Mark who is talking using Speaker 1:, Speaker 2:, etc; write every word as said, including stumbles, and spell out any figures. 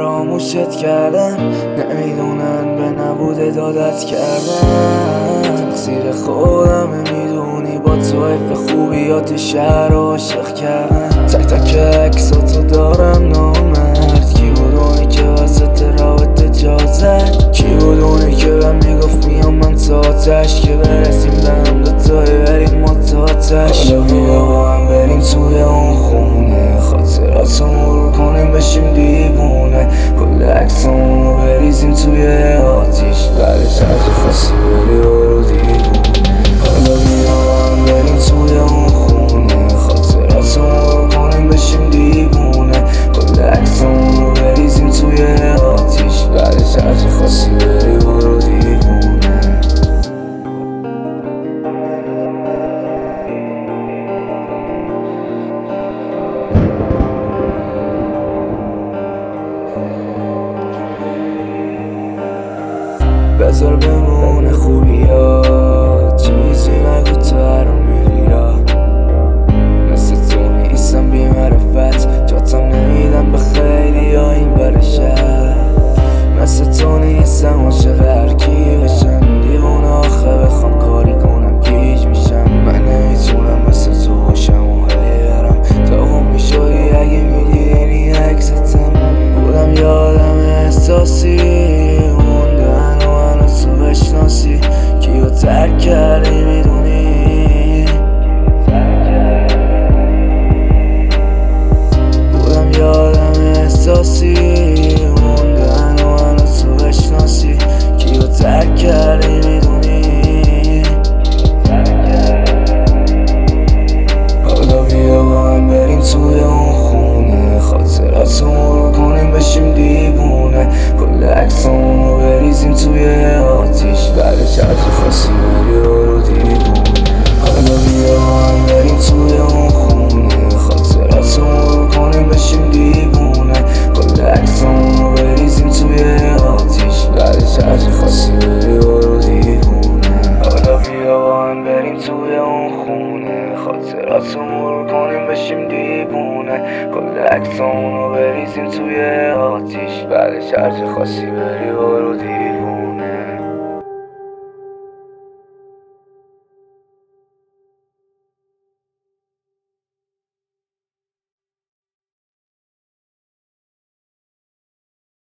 Speaker 1: فراموشت کردم، نمیدونن به نبوده دادت کردم. تقصیر خودم میدونی، با طایف خوبیات شهر عاشق کردم. تک تک عکساتو دارم نامرد، کی بودونی که وسط رابطه جا زد؟ کی بودونی که بهم میگفت میام من تا آتش، که برسیم به هم دوتایی بریم ما تا آتش. حالا بیا با هم بریم توی اون خونه، خاطراتو مرور کنیم بشیم دیوونه، کل عکسامونو بریزیم توی آتیش، بعدش هرچی خواستی بری برو دیوونه. حالا بیا با هم بریم توی اون خونه، خاطراتو مرور کنیم بشیم دیوونه، کل عکسامونو بریزیم توی آتیش، بعدش هرچی خواستی بری برو دیوونه. بذار بمونه خوبیات، چیزی نگو تو هر میری یا مثل تو نیستم بی معرفت، جاتم نمیدم به خیلی ها این بر شهر. مثل تو نیستم عاشق هرکی بشم، دیوونه آخه بخوام کاری کنم گیج میشم. من نمیتونم مثل تو باشم و هلی برم، داغم میشدی اگه میدیدینی عکستم. بودم یادم احساسی بشناسی، کیو ترک کردی میدونی. بودم یادم احساسی موندن و منو تو بشناسی، کیو ترک کردی میدونی. حالا بیا با هم بریم توی اون خونه، خاطراتو مرور کنیم بشیم دیوونه، کل عکسامونو بریزیم توی آتیش، بعدش هرچی خواستی بری برو دیوونه. حالا بیا با هم بریم توی اون خونه، خاطراتو مرور کنیم بشیم دیوونه، کل عکسامونو بریزیم توی آتیش، بعدش هرچی خواستی بری برو دیوونه. حالا بیا با هم بریم توی اون خونه، خاطراتو مرور کنیم بشیم دیوونه، کل عکسامونو بریزیم توی آتیش، بعدش هرچی خواستی بری برو دیوونه.